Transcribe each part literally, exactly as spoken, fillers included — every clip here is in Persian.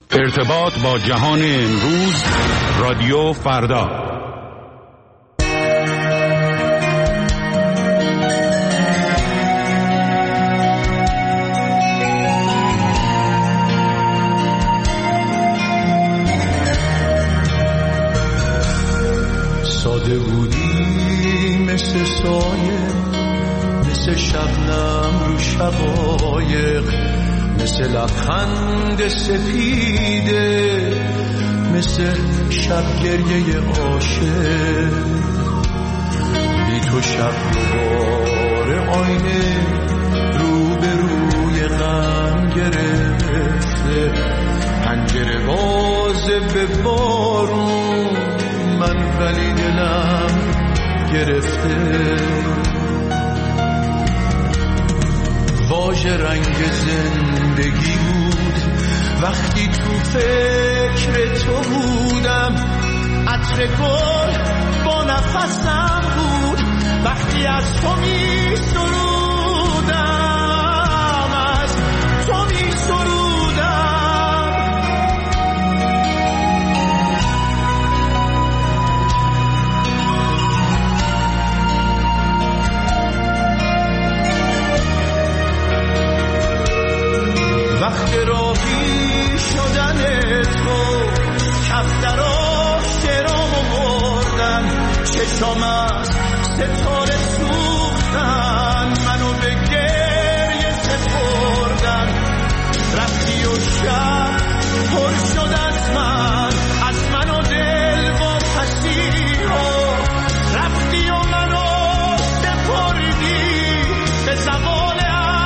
ارتباط با جهان امروز، رادیو فردا. ساده بودی مثل سایه، مثل شبنم رو شقایق، مثل لبخند سپیده، مثل شب گریه عاشق. بی تو شب دوباره آینه رو به روی غم گرفته، پنجره بازه به بارون، من ولی دلم گرفته. واژه رنگ زندگی بود وقتی تو فکر تو بودم، عطر گل با نفسم بود وقتی از تو می سرودم، از تو می سرودم. وقت راهی شدن تو کفترا شرامو بردن، چشام از ستاره سوختن، منو به گریه سپردن. رفتی و شب پر شد از من، از من و دل و پسیها. رفتی و منو سپردی به زمان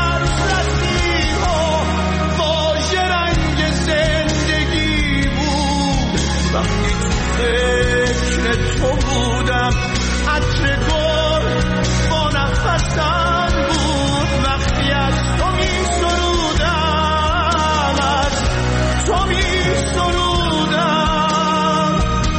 وقتی تو فکر تو بودم، عطر گل با نفسم بود وقتی از تو می سرودم، از تو می سرودم.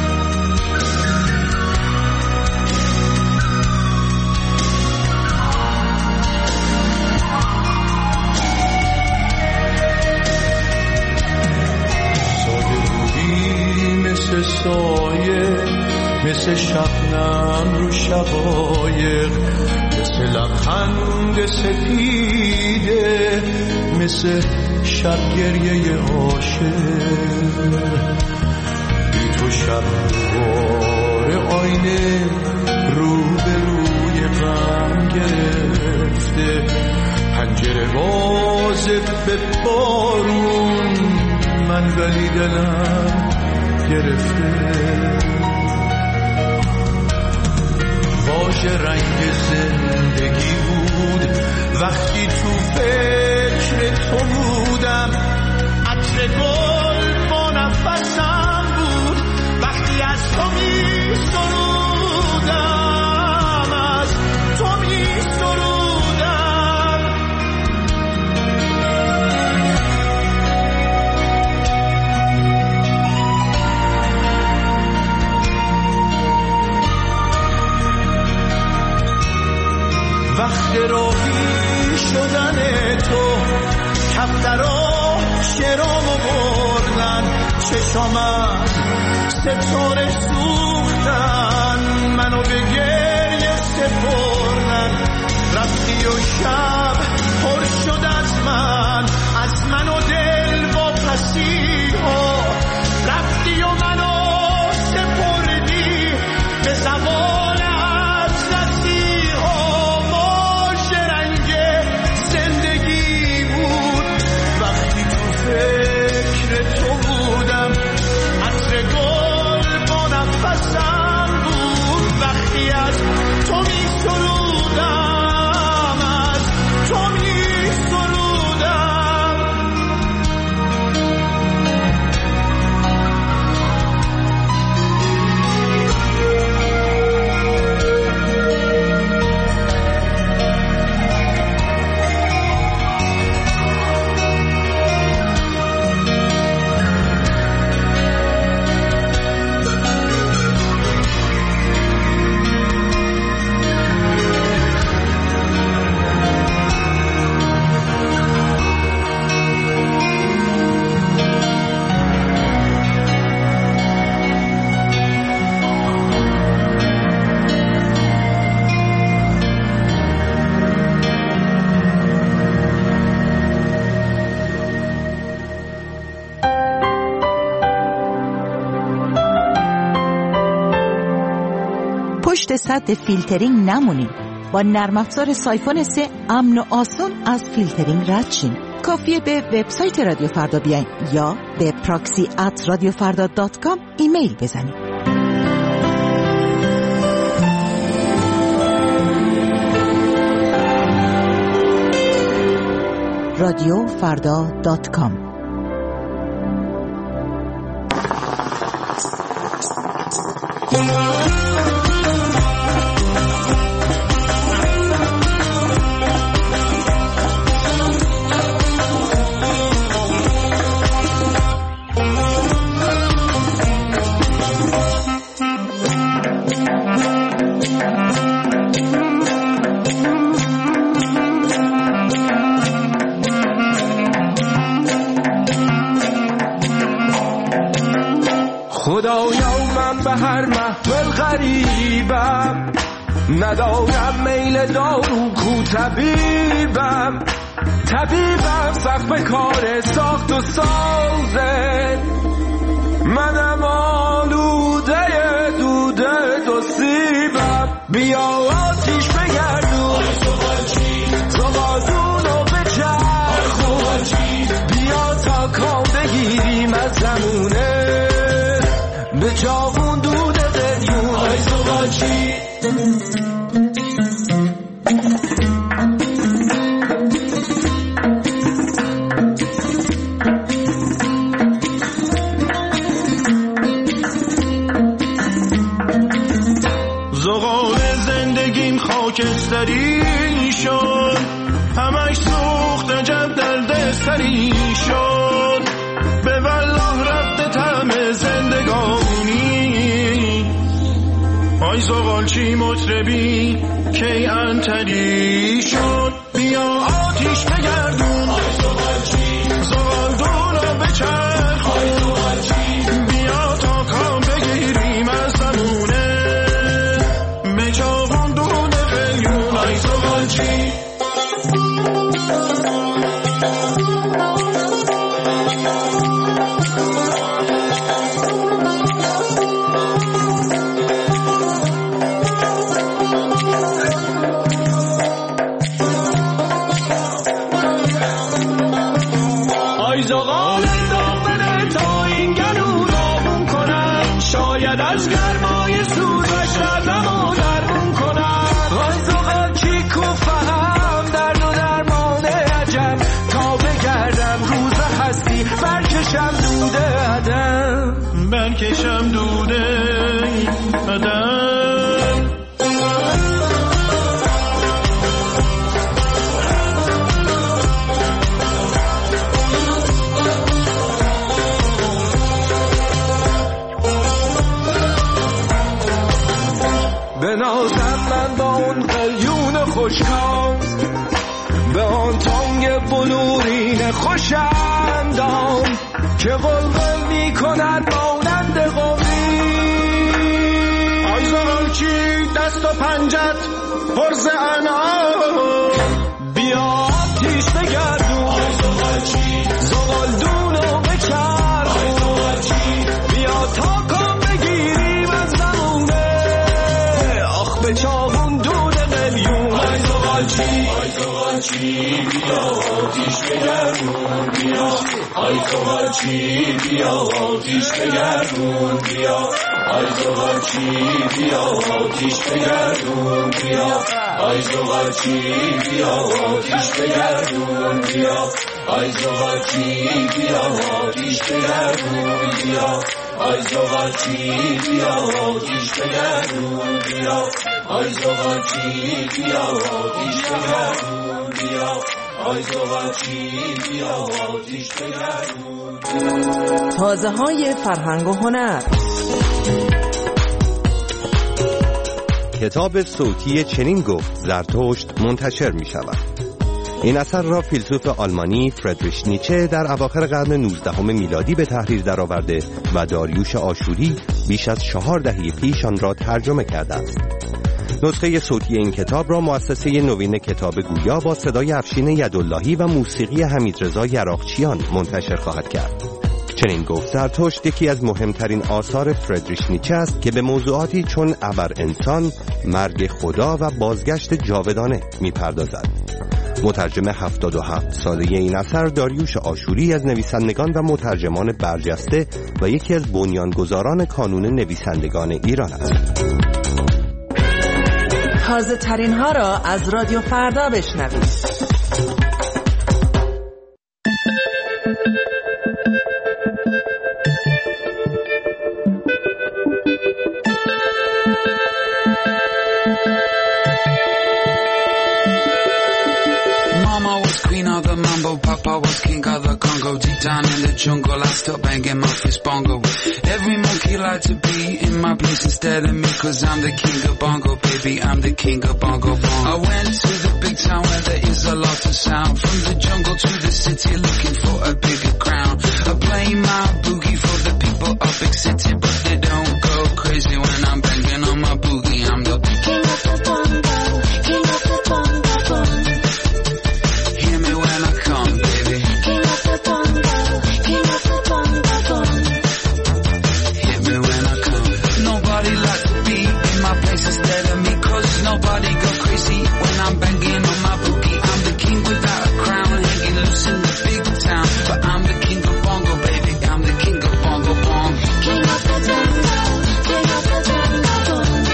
ساده بودی مثل سایه، مثل شبنم رو شقایق، مثل لبخند سپیده، مثل شب گریه عاشق. بی تو شب دوباره آینه رو به روی غم گرفته، پنجره بازه به بارون، من ولی دلم گرفته. واژه رنگ زندگی بود وقتی تو فکر تو بودم، عطر گل با نفسم بود وقتی از تو می سرودم، از تو می سرودم. وقت راهی شدن تو کفترا شرامو بردن، چشام از ستاره سوختن، منو به گریه سپردن. رفتی و شب پر شد از من، از من و دل با پسیها. رفتی و منو سپردی به زمان فکر تو بودم، عطر گل با نفسم بود وقتی از تو می سرودم، از تو می سرودم. پشت سد فیلترینگ نمونین. با نرم افزار سایفون سه امن و آسون از فیلترینگ رد شین. کافیه به وبسایت رادیو فردا بیاین یا به پراکسی ات رادیو فردا دات کام ایمیل بزنید. رادیو فردا دات کام. خدایا من به هر محفل غریبم، ندارم میل دارو کو طبیبم. طبیبم سخت به کار ساخت و سازه، منم آلوده دوده دو سیبم. بیا آتیش بگردون زغالدونو بچرخون، بیا تا کام بگیریم از زمونه به جاون دود قلیون. آی زغالچی زغال زندگیم خاکستری شد، همش سوخت عجب دردسری شد. به والله رفته طعم زندگانی، آی زغالچی مطربی کی انتری شد. بیا آتیش بگردون زغالدونو بچرخون، بیا تا کام بگیریم از زمونه به جاون دود قلیون. آی زغالچی از گرمای سوزش دردمو درمون کنم. آی زغالچی کو فهم درد و درمان عجب، تا بگردم روز هستی برکشم دوده عدم، برکشم دوده عدم. بنازم من با اون قلیون خوشکام، به آن تانگ بلورین خوشندام که قلقل می کند مانند قومی. آی زغالچی دست و پنجت پرز انعام، بیا آتیش بگردون زغالدونو بچرخون، بیا تا کام بگیریم از زمونه به چاون دود قلیون. آی زغالچی آی زغالچی بیا آتیش بگردون بیا، آی زغالچی بیا آتیش بگردون بیا، آی زغالچی بیا آتیش بگردون بیا، آی زغالچی بیا آتیش بگردون بیا، آی زغالچی بیا آتیش بگردون بیا، آی زغالچی بیا آتیش بگردون بیا، آی زغالچی بیا آتیش بگردون بیا، آی زغالچی بیا آتیش بگردون. تازه های فرهنگ و هنر. کتاب صوتی چنین گفت زرتشت منتشر می شود. این اثر را فیلسوف آلمانی فریدریش نیچه در اواخر قرن نوزدهم میلادی به تحریر درآورده و داریوش آشوری بیش از چهار دهه پیش آن را ترجمه کرده است. نسخه صوتی این کتاب را مؤسسه نوین کتاب گویا با صدای افشین یداللهی و موسیقی حمیدرضا یراقچیان منتشر خواهد کرد. چنین گفت زرتشت یکی از مهمترین آثار فردریش نیچه است که به موضوعاتی چون ابر انسان، مرگ خدا و بازگشت جاودانه می‌پردازد. مترجم هفتاد و هفت ساله این اثر داریوش آشوری از نویسندگان و مترجمان برجسته و یکی از بنیانگذاران کانون نویسندگان ایران است. تازه ترین ها را از رادیو فردا بشنوید. Papa was king of the Congo. Deep down in the jungle, I still banging my fist bongo. Every monkey like to be in my place instead of me, cause I'm the king of bongo, baby, I'm the king of bongo bongo. I went to the big town where there is a lot of sound. From the jungle to the city, looking for a bigger crown. I play my boogie for the people of big city, but they don't go crazy when I'm banging on my boogie. I'm the king of the bongo, king of the bongo bongo. Hear me when I come, baby. King of the bongo, king of the bongo bongo. Hit me when I come. Nobody likes to be in my place instead of me, cause nobody go crazy when I'm banging on my boogie. I'm the king without a crown, hanging loose in the big town. But I'm the king of bongo, baby. I'm the king of bongo bongo. King of the bongo, king of the bongo bongo.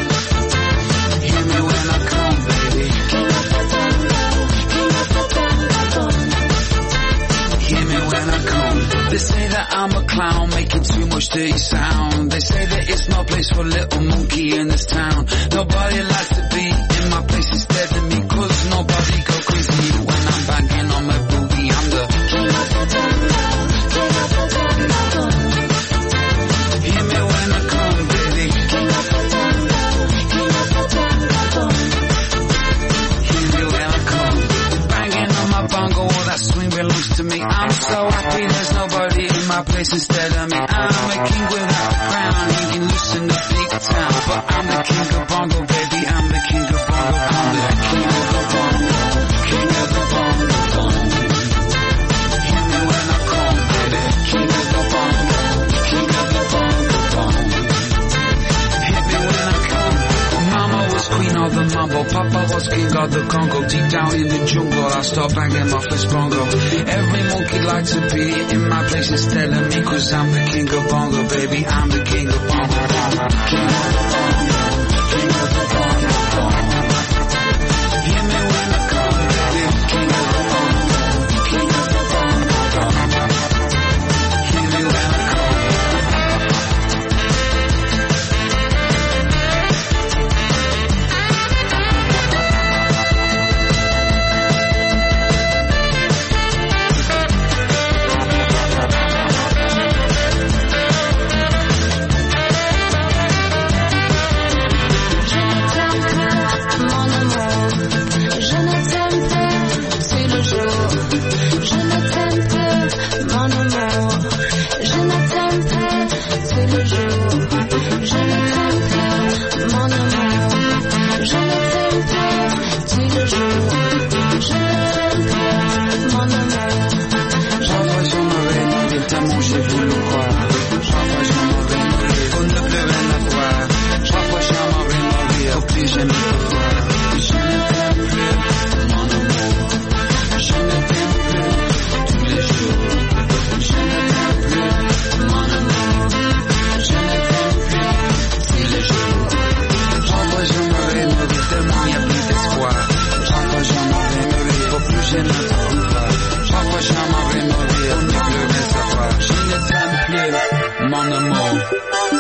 Hear me when I come, baby. King of the bongo, king of the bongo bongo. Hear me when I come. They say that I'm a clown, making too much dirty sound. They say that it's no place for little monkey in this town. Nobody likes to be in my place instead of me, cause nobody go crazy when I'm banging on my boogie. I'm the king of the bongo, king of the bongo bongo. Hear me when I come, baby. King of the bongo, king of the bongo bongo. Hear me when I come. Banging on my bongo, all that swing belongs to me. I'm so happy there's nobody in my place instead of me. I'm a king without a crown, hanging loose in the big town. But I'm the king of bongo, baby. I'm the king of bongo. I'm the king of the bongo, king of the bongo bongo. Hear me when I come, baby. King of the bongo, king of the bongo bongo. Hit me when I come. Mama was queen of the mambo, Papa was king of the Congo. Deep down in the jungle, I start banging my first bongo. Every monkey likes to be in my place instead of me, cause I'm the king of bongo, baby. I'm the king of bongo, bongo. King of the bongo, king of the bongo, bongo. Hear me when I come, baby. King of the bongo, king of the bongo, bongo. Hear me when I come. Mon amour,